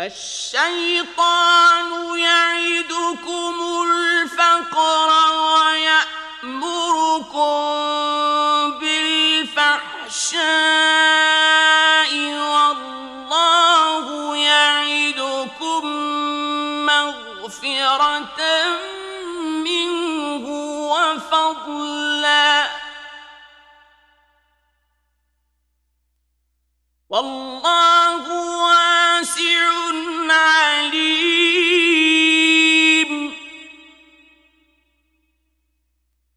الشيطان يعدكم الفقر ويأمركم بالفحشاء والله يعدكم مغفرة منه وفضلا والله